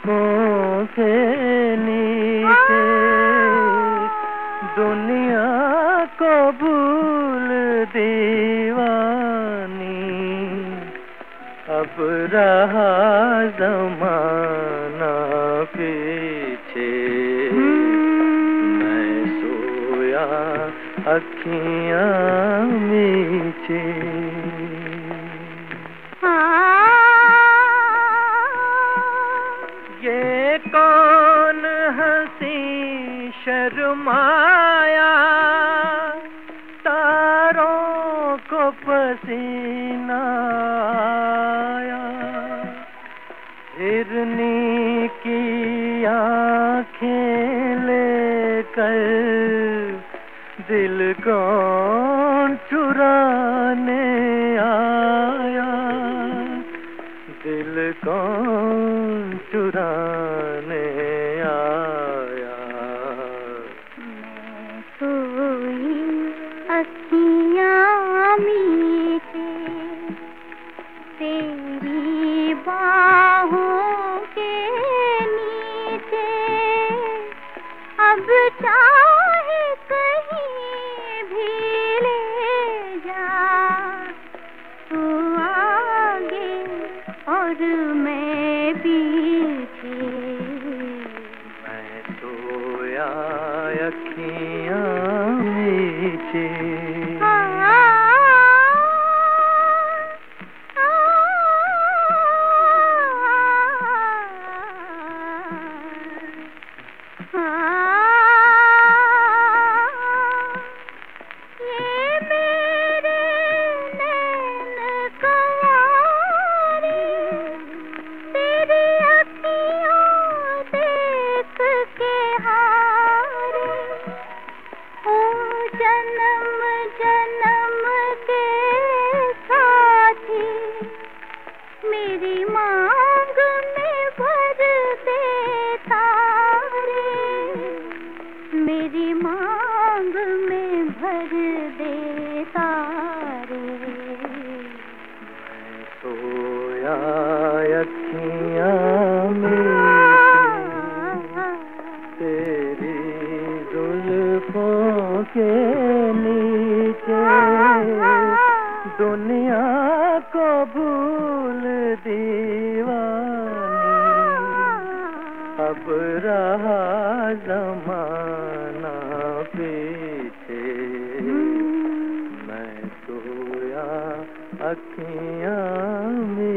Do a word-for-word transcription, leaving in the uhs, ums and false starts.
जुल्फों के नीचे दुनिया को भूल दीवानी, अब रहा ज़माना पीछे। मैं सोया अखियाँ मीचे। ये कौन हंसी शर्माया, तारों को पसीना आया। हिरनी की आँखें लेकर दिल कौन चुराने आया, दिल कौन चुराने आया। मैं सोई अखियाँ मीचे, तेरी बाहों के नीचे। अब चाहे कहीं भी ले जा, तू आगे और मैं पीछे। मैं सोया अखियाँ मीचे। जन्म जन्म के साथी मेरी मांग में भर दे तारे, मेरी मांग में भर दे तारे। मैं सोया अखियाँ मीचे, तेरी जुल्फों के नीचे दुनिया को भूल दीवानी, अब रहा ज़माना पीछे। मैं सोया अखियाँ